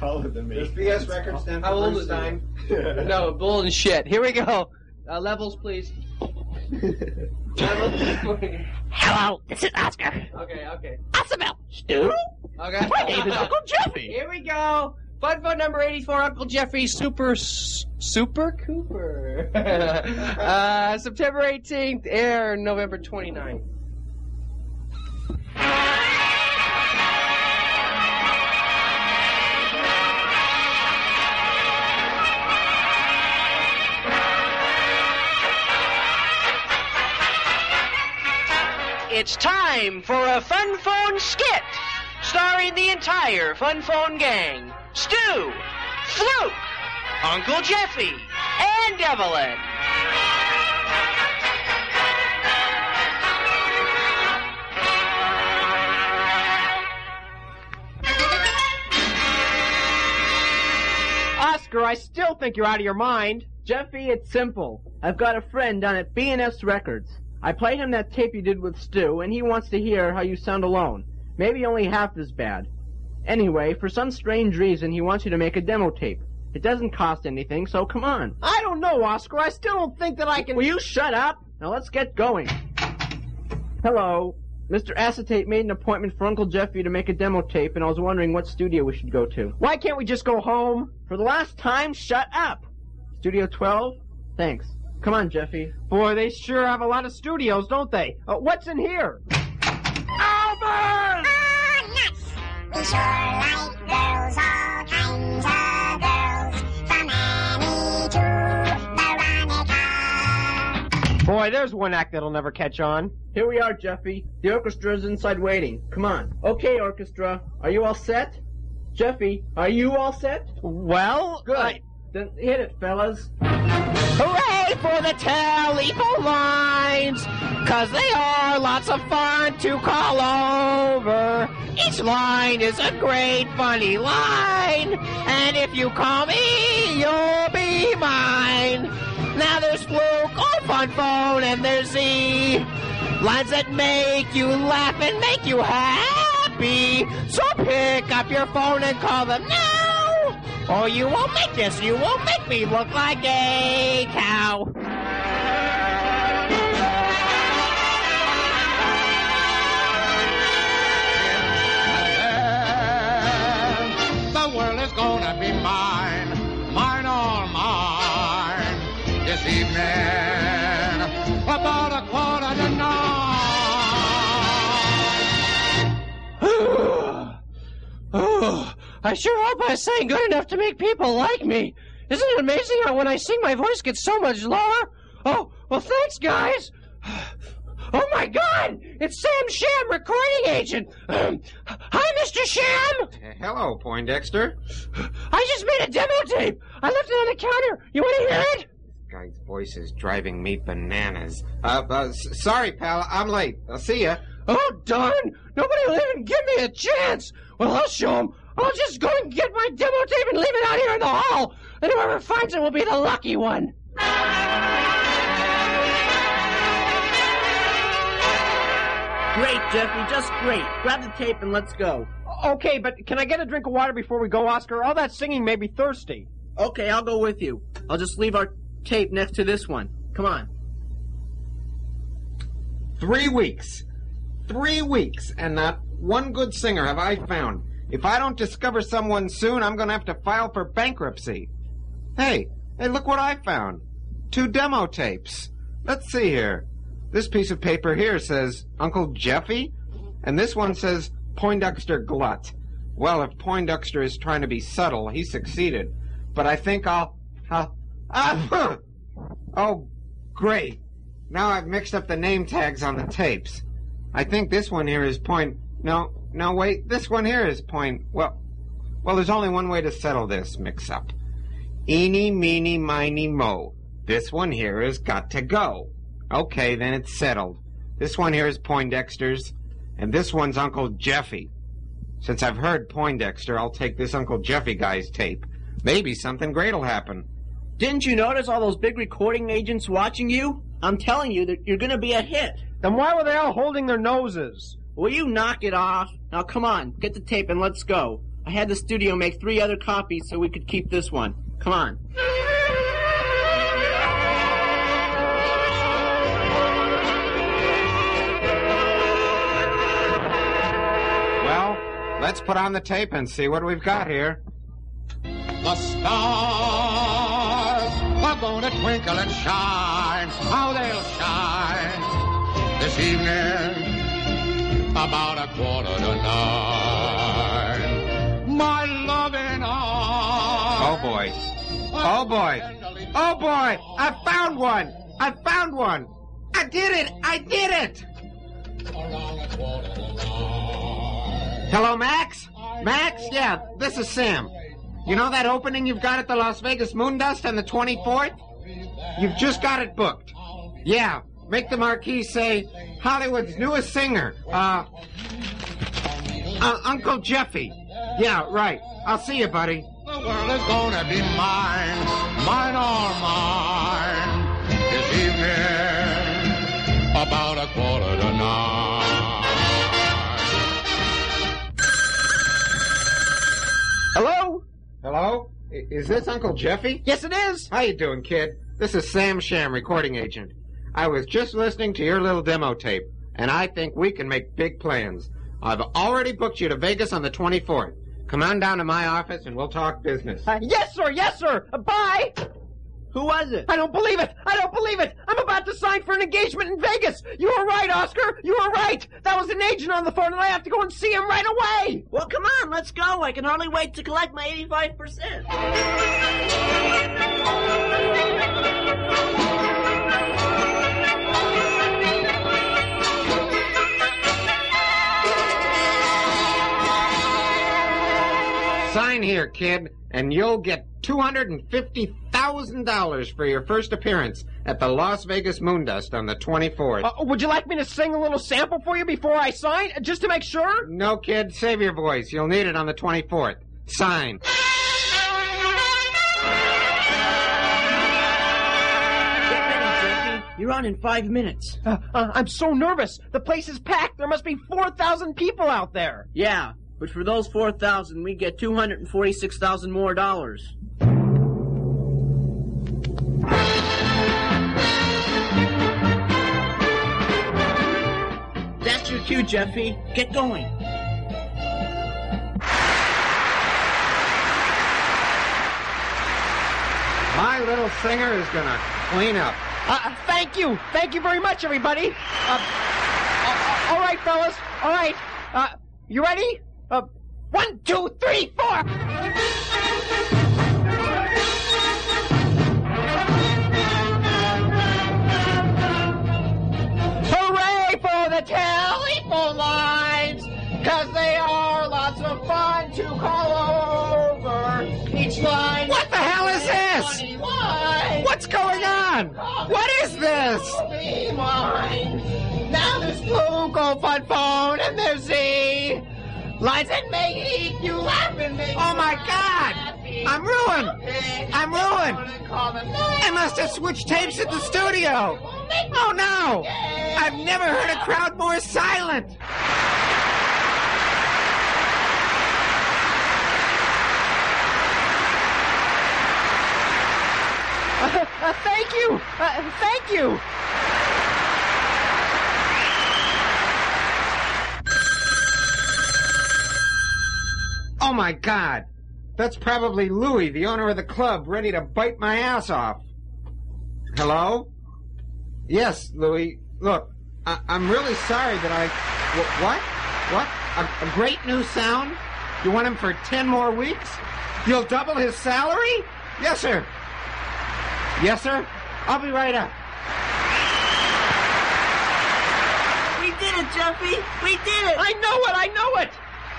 taller than me. Does BS Records stand for How old Bruce is Stein? No, bull and shit. Here we go. Levels, please. Levels. Hello, this is Oscar. Okay. Awesomeville. Stu? Okay. My name is Uncle Jeffy. Here we go. Fun phone number 84, Uncle Jeffy, Super Cooper. September 18th, air November 29th. It's time for a Fun Phone skit, starring the entire Fun Phone gang. Stu, Fluke, Uncle Jeffy, and Evelyn. Oscar, I still think you're out of your mind. Jeffy, it's simple. I've got a friend down at B&S Records. I played him that tape you did with Stu, and he wants to hear how you sound alone. Maybe only half as bad. Anyway, for some strange reason, he wants you to make a demo tape. It doesn't cost anything, so come on. I don't know, Oscar. I still don't think that I can... Will you shut up? Now let's get going. Hello. Mr. Acetate made an appointment for Uncle Jeffy to make a demo tape, and I was wondering what studio we should go to. Why can't we just go home? For the last time, shut up. Studio 12? Thanks. Come on, Jeffy. Boy, they sure have a lot of studios, don't they? What's in here? Albert! We sure like girls, all kinds of girls, from Annie to Veronica. Boy, there's one act that'll never catch on. Here we are, Jeffy. The orchestra's inside waiting. Come on. Okay, orchestra. Are you all set? Jeffy, are you all set? Well, Good. Then hit it, fellas. Hooray for the telephone lines, 'cause they are lots of fun to call over. Each line is a great funny line, and if you call me, you'll be mine. Now there's Fluke on Fun Phone, and there's Z. Lines that make you laugh and make you happy. So pick up your phone and call them now. Or you won't make this, you won't make me look like a cow. The world is gonna be mine, mine all mine. This evening, about 8:45. I sure hope I sang good enough to make people like me. Isn't it amazing how when I sing my voice gets so much lower? Oh, well, thanks, guys. Oh, my God! It's Sam Sham, recording agent. Hi, Mr. Sham. Hello, Poindexter. I just made a demo tape. I left it on the counter. You want to hear it? This guy's voice is driving me bananas. Sorry, pal. I'm late. I'll see ya. Oh, darn. Nobody will even give me a chance. Well, I'll show 'em. I'll just go and get my demo tape and leave it out here in the hall. And whoever finds it will be the lucky one. Great, Jeffy, just great. Grab the tape and let's go. Okay, but can I get a drink of water before we go, Oscar? All that singing made me thirsty. Okay, I'll go with you. I'll just leave our tape next to this one. Come on. 3 weeks. 3 weeks, and not one good singer have I found. If I don't discover someone soon, I'm going to have to file for bankruptcy. Hey, look what I found. 2 demo tapes. Let's see here. This piece of paper here says Uncle Jeffy, and this one says Poindexter Glut. Well, if Poindexter is trying to be subtle, he succeeded. But I think I'll Oh, great. Now I've mixed up the name tags on the tapes. I think this one here is No, wait, this one here is Well, there's only one way to settle this mix-up. Eeny, meeny, miny, mo. This one here has got to go. Okay, then it's settled. This one here is Poindexter's, and this one's Uncle Jeffy. Since I've heard Poindexter, I'll take this Uncle Jeffy guy's tape. Maybe something great'll happen. Didn't you notice all those big recording agents watching you? I'm telling you that you're gonna be a hit. Then why were they all holding their noses? Will you knock it off? Now come on, get the tape and let's go. I had the studio make 3 other copies so we could keep this one. Come on. Well, let's put on the tape and see what we've got here. The stars are gonna twinkle and shine. How they'll shine this evening about 8:45. My loving arms. Oh, boy. Oh, boy. Oh, boy. I found one. I found one. I did it. I did it. Hello, Max? Max? Yeah, this is Sam. You know that opening you've got at the Las Vegas Moondust on the 24th? You've just got it booked. Yeah, make the marquee say, Hollywood's newest singer, Uncle Jeffy. Yeah, right. I'll see you, buddy. The world is gonna be mine, mine all mine, this evening about 8:45. Hello? Hello? Is this Uncle Jeffy? Yes, it is. How you doing, kid? This is Sam Sham, recording agent. I was just listening to your little demo tape, and I think we can make big plans. I've already booked you to Vegas on the 24th. Come on down to my office and we'll talk business. Yes, sir. Yes, sir. Bye. Who was it? I don't believe it. I don't believe it. I'm about to sign for an engagement in Vegas. You were right, Oscar. You were right. That was an agent on the phone, and I have to go and see him right away. Well, come on, let's go. I can hardly wait to collect my 85%. Sign here, kid, and you'll get $250,000 for your first appearance at the Las Vegas Moondust on the 24th. Would you like me to sing a little sample for you before I sign, just to make sure? No, kid, save your voice. You'll need it on the 24th. Sign. Get ready, Jeffy. You're on in 5 minutes. I'm so nervous. The place is packed. There must be 4,000 people out there. Yeah, but for those 4,000, we get $246,000 more dollars. That's your cue, Jeffy. Get going. My little singer is gonna clean up. Thank you. Thank you very much, everybody. All right, fellas. All right. You ready? 1, 2, 3, 4. Hooray for the telephone lines, 'cause they are lots of fun to call over. Each line. What the hell is this? What's going on? What is this? Be mine. Now there's Blue, Gold, Fun Phone, and there's Z. Lines that make you laugh and make Oh my God! I'm ruined! I'm ruined! I must have switched tapes at the studio! Oh no! I've never heard a crowd more silent! Thank you! Thank you! Oh my God! That's probably Louie, the owner of the club, ready to bite my ass off. Hello? Yes, Louie. Look, I'm really sorry that I... What? What? A great new sound? You want him for 10 more weeks? You'll double his salary? Yes, sir. Yes, sir? I'll be right up. We did it, Jeffy. We did it. I know it! I know it!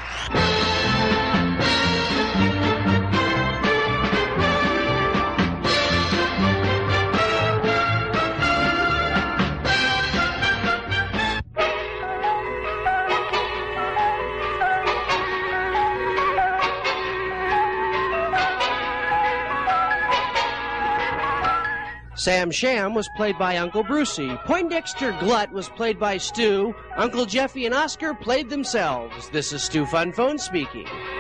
Sam Sham was played by Uncle Brucey. Poindexter Glut was played by Stu. Uncle Jeffy and Oscar played themselves. This is Stu Fun Phone speaking.